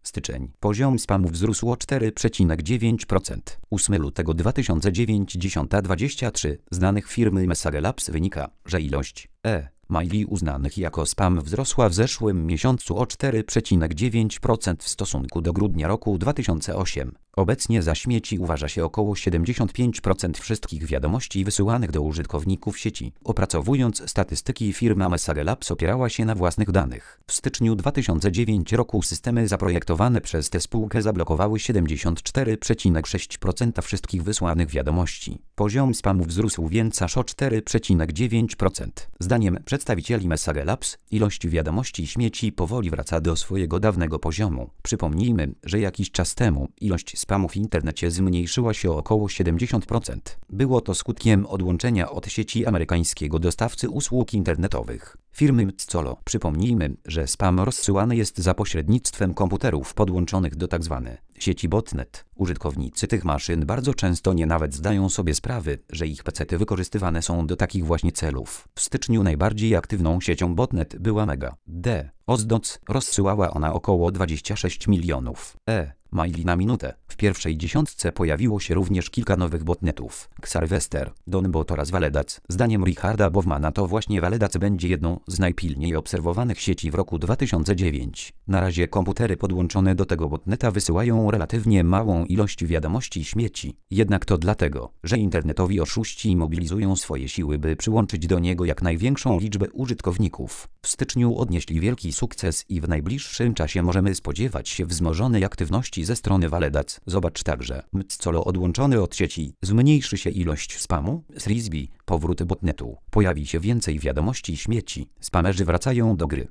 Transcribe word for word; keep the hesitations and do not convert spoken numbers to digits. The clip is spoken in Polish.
Styczeń. Poziom spamu wzrósł o cztery przecinek dziewięć procent. ósmego lutego dwa tysiące dziewięćdziesiąt dwadzieścia trzy z danych firmy Message Labs wynika, że ilość e-maili uznanych jako spam wzrosła w zeszłym miesiącu o cztery przecinek dziewięć procent w stosunku do grudnia roku dwa tysiące ósmego. Obecnie za śmieci uważa się około siedemdziesiąt pięć procent wszystkich wiadomości wysyłanych do użytkowników sieci. Opracowując statystyki, firma Message Labs opierała się na własnych danych. W styczniu dwa tysiące dziewiątego roku systemy zaprojektowane przez tę spółkę zablokowały siedemdziesiąt cztery przecinek sześć procent wszystkich wysłanych wiadomości. Poziom spamu wzrósł więc aż o cztery przecinek dziewięć procent. Zdaniem przedstawicieli Message Labs, ilość wiadomości śmieci powoli wraca do swojego dawnego poziomu. Przypomnijmy, że jakiś czas temu ilość spamu w internecie zmniejszyła się o około siedemdziesiąt procent. Było to skutkiem odłączenia od sieci amerykańskiego dostawcy usług internetowych, firmy Mozilla. Przypomnijmy, że spam rozsyłany jest za pośrednictwem komputerów podłączonych do tzw. sieci botnet. Użytkownicy tych maszyn bardzo często nie nawet zdają sobie sprawy, że ich pecety wykorzystywane są do takich właśnie celów. W styczniu najbardziej aktywną siecią botnet była Mega D. Ozdoc. Rozsyłała ona około dwadzieścia sześć milionów e-maili na minutę. W pierwszej dziesiątce pojawiło się również kilka nowych botnetów. Xarvester, Donbot oraz Valedac. Zdaniem Richarda Bowmana to właśnie Valedac będzie jedną z najpilniej obserwowanych sieci w roku dwa tysiące dziewiątym. Na razie komputery podłączone do tego botneta wysyłają relatywnie małą ilość wiadomości śmieci. Jednak to dlatego, że internetowi oszuści mobilizują swoje siły, by przyłączyć do niego jak największą liczbę użytkowników. W styczniu odnieśli wielki sukces i w najbliższym czasie możemy spodziewać się wzmożonej aktywności ze strony Valedac. Zobacz także, Mozilla odłączony od sieci. Zmniejszy się ilość spamu? Frisbee, powrót botnetu. Pojawi się więcej wiadomości śmieci. Spamerzy wracają do gry.